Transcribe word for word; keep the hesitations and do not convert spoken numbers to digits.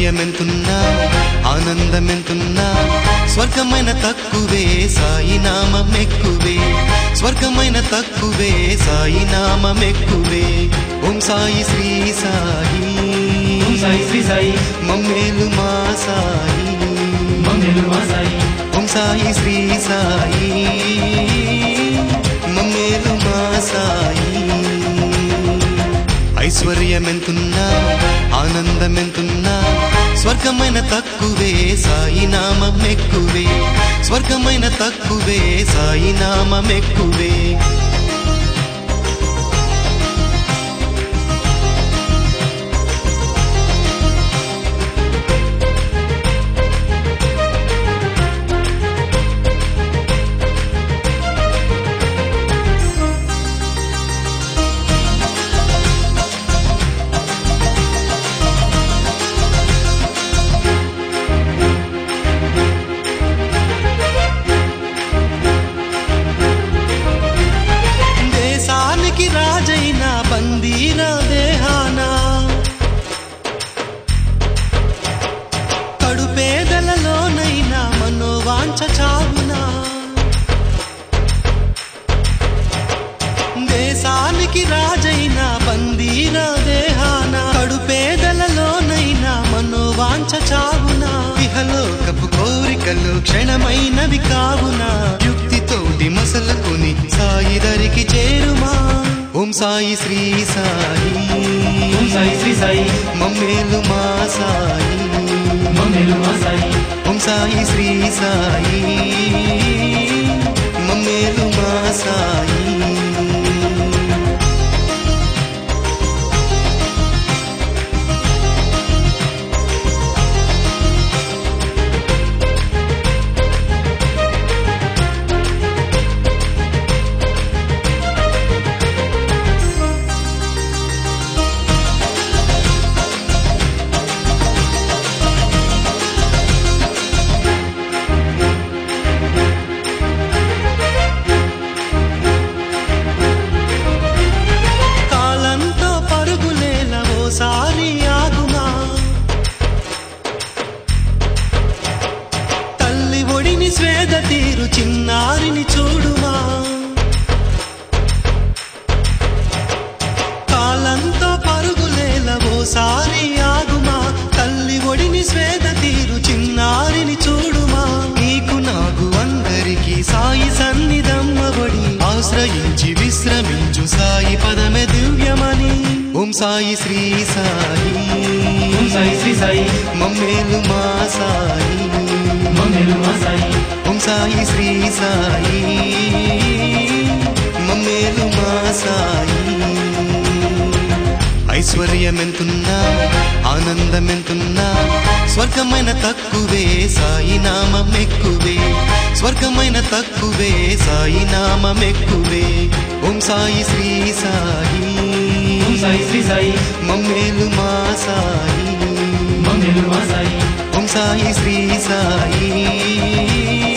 ఐశ్వర్యమెంతున్నా ఆనందమెంతున్నా స్వర్గమైన తక్కువే సాయి నామమెక్కువే స్వర్గమైన తక్కువే సాయి నామమెక్కువే ఓం సాయి శ్రీ సాయి ఓం సాయి శ్రీ సాయి మమ్మేలు మా సాయి మమ్మేలు మా సాయి ఓం సాయి శ్రీ సాయి మమ్మేలు మా సాయి ఐశ్వర్యమెంతున్నా ఆనందమెంతున్నా స్వర్గమైన తక్కువే సాయి నామమెక్కువే స్వర్గమైన తక్కువే సాయి నామమెక్కువే రాజైనా బందీరా దేహానా కడుపేదలలోనైనా మనోవాంఛ చావునా దేశానికి రాజైనా బందీరా దేహానా కడుపేదలలోనైనా మనోవాంఛ చావునా ఇహలోకపు కోరికలు క్షణమైనవి కావునా యుక్తితోటి మసలకుని సాయి దరికి చేరుమా ఓం సాయి శ్రీ సాయి ఓం సాయి శ్రీ సాయి మమ్మేలు మా సాయి మమ్మేలు మా సాయి ఓం సాయి శ్రీ సాయి మమ్మేలు మా సాయి సారి ఆగుమా తల్లి ఒడిని స్వేద తీరు చిన్నారిని చూడుమా కాలంతో పరుగులేలవో సారి ఆగుమా తల్లి ఒడిని స్వేద తీరు చిన్నారిని చూడుమా నీకు నాకు అందరికీ సాయి సన్నిధమ్మబడి ఆశ్రయించి విశ్రమించు సాయి పదమే దివ్యమని ఓం సాయి శ్రీ సాయి ఓం సాయి శ్రీ సాయి మమ్మేలు మా సాయి మమ్మేలు మా సాయి ఓం సాయి శ్రీ సాయి మమ్మేలు మా సాయి ఐశ్వర్యమెంతున్నా ఆనందమెంతున్నా స్వర్గమైన తక్కువే సాయి నామమెక్కువే స్వర్గమైన తక్కువే సాయి నామమెక్కువే ఓం సాయి శ్రీ సాయి ఓం సాయి శ్రీ సాయి మమ్మేలు మా సాయి మమ్మేలు మా సాయి ఓం సాయి శ్రీ సాయి